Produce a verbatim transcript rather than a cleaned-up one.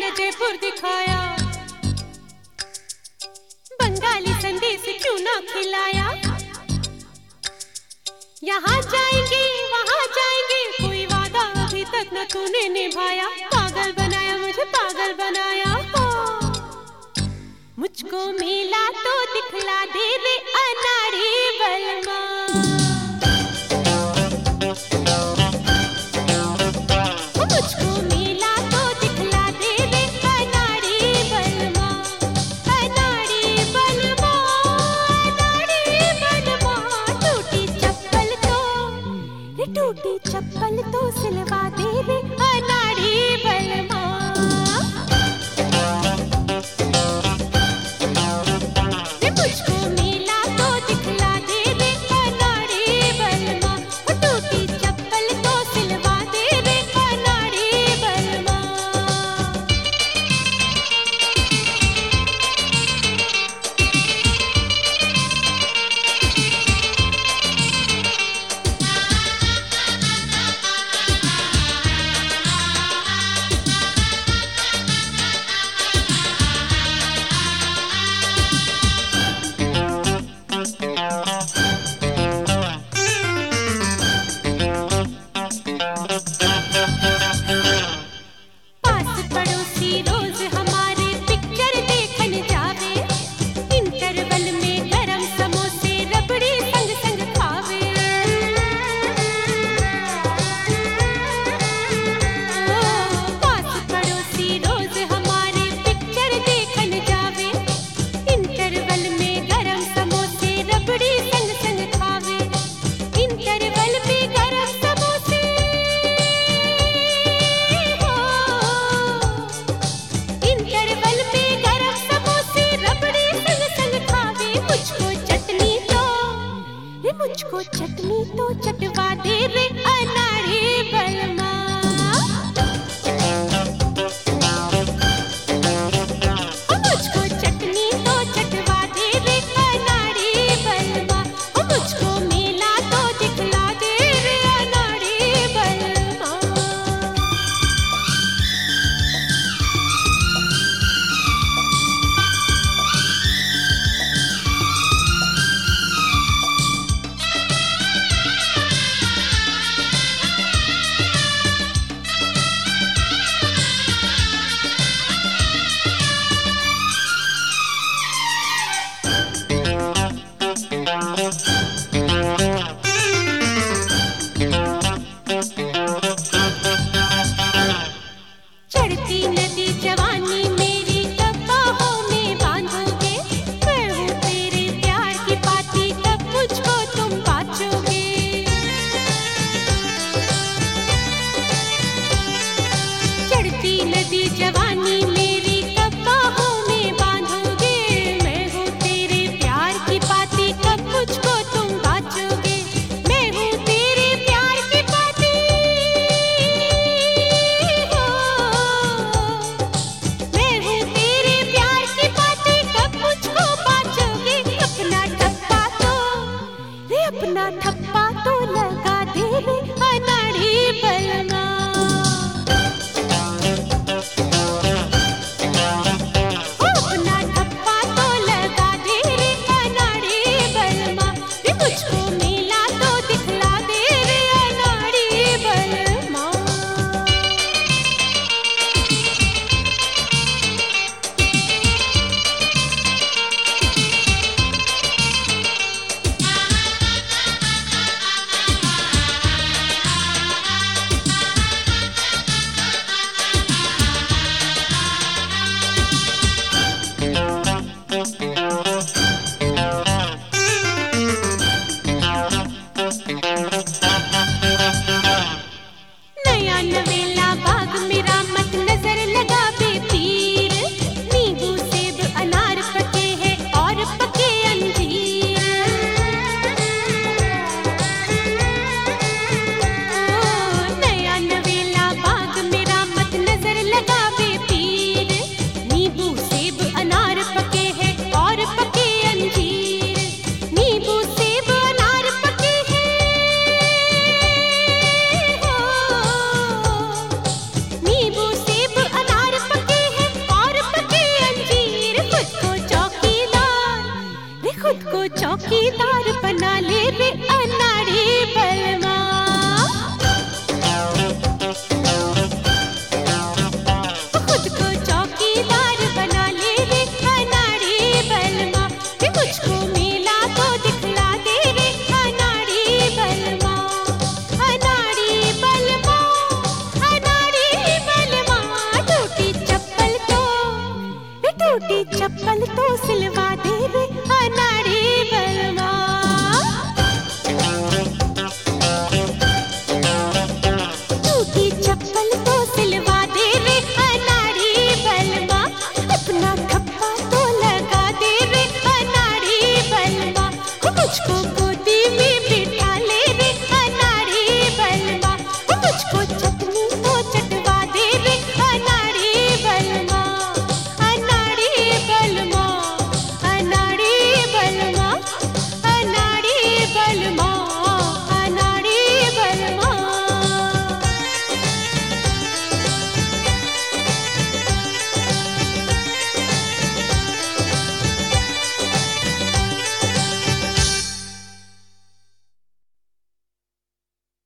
जयपुर दिखाया, बंगाली संदेश क्यों ना खिलाया। यहाँ जाएंगे वहाँ जाएंगे, कोई वादा अभी तक न तूने निभाया। पागल बनाया मुझे पागल बनाया हो, मुझको मिला तो दिखला दे रे अनाड़ी बलमा। मुझको मिला तो दिखला दे रे अनाड़ी बलमा, अनाड़ी बलमा, अनाड़ी बलमा। टूटी चप्पल तो रे टूटी चप्पल तो सिलवा दे रे अनाड़ी बलमा। मुझको चटनी तो चटवा दे रे अनाड़ी बलमा। मुझको चटनी तो चटवा दे रे अनाड़ी बलमा, मुझको मेला तो दिखला दे रे अनाड़ी बलमा। चढ़ती नदी जवानी मेरी कब बाहों में बांधोगे, मैं हूँ तेरे प्यार की पाती कब मुझको तुम बाँचोगे। चढ़ती नदी जवानी मेरी कब बाहों में बांधोगे, मैं हूँ तेरे प्यार की पाती कब मुझको तुम बाँचोगे। मैं हूँ तेरे प्यार की पाती हो, चप्पल तो सिलवा दे।